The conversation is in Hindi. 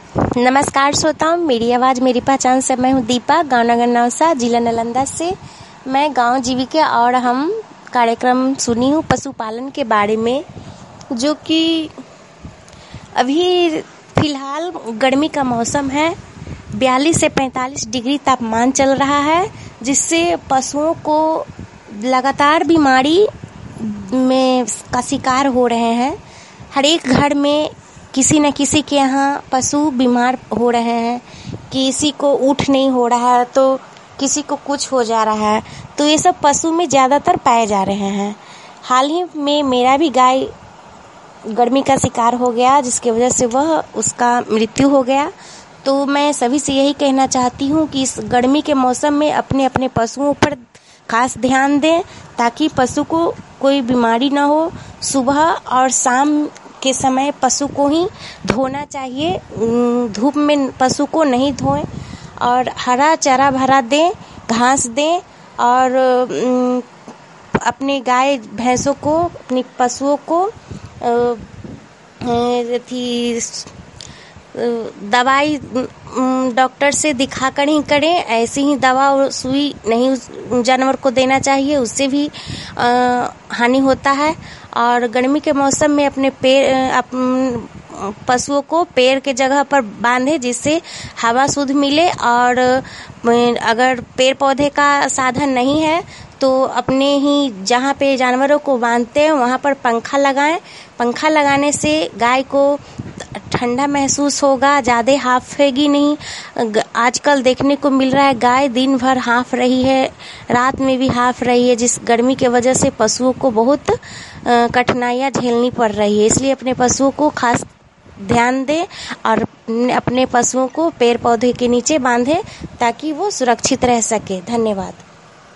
नमस्कार श्रोताओं, मेरी आवाज़ मेरी पहचान से मैं हूँ दीपा, गाँव नगर नौसा, जिला नालंदा से। मैं गांव जीविका और हम कार्यक्रम सुनी हूँ पशुपालन के बारे में, जो कि अभी फिलहाल गर्मी का मौसम है। 42 से 45 डिग्री तापमान चल रहा है, जिससे पशुओं को लगातार बीमारी में का शिकार हो रहे हैं। हर एक घर में किसी न किसी के यहाँ पशु बीमार हो रहे हैं। किसी को उठ नहीं हो रहा है तो किसी को कुछ हो जा रहा है, तो ये सब पशु में ज़्यादातर पाए जा रहे हैं। हाल ही में मेरा भी गाय गर्मी का शिकार हो गया, जिसकी वजह से उसका मृत्यु हो गया। तो मैं सभी से यही कहना चाहती हूँ कि इस गर्मी के मौसम में अपने अपने पशुओं पर खास ध्यान दें, ताकि पशु को कोई बीमारी ना हो। सुबह और शाम के समय पशु को ही धोना चाहिए, धूप में पशु को नहीं धोएं। और हरा चारा भरा दें, घास दें, और अपने गाय भैंसों को, अपनी पशुओं को दवाई डॉक्टर से दिखाकर ही करें। ऐसे ही दवा और सुई नहीं जानवर को देना चाहिए, उससे भी हानि होता है। और गर्मी के मौसम में अपने पशुओं को पेड़ के जगह पर बांधे, जिससे हवा शुद्ध मिले। और अगर पेड़ पौधे का साधन नहीं है तो अपने ही जहाँ पे जानवरों को बांधते हैं वहाँ पर पंखा लगाएं। पंखा लगाने से गाय को ठंडा महसूस होगा, ज़्यादा हाफेगी नहीं। आजकल देखने को मिल रहा है गाय दिन भर हाफ रही है, रात में भी हाफ रही है, जिस गर्मी के वजह से पशुओं को बहुत कठिनाइयाँ झेलनी पड़ रही है। इसलिए अपने पशुओं को खास ध्यान दें और अपने पशुओं को पेड़ पौधे के नीचे बांधें, ताकि वो सुरक्षित रह सके। धन्यवाद।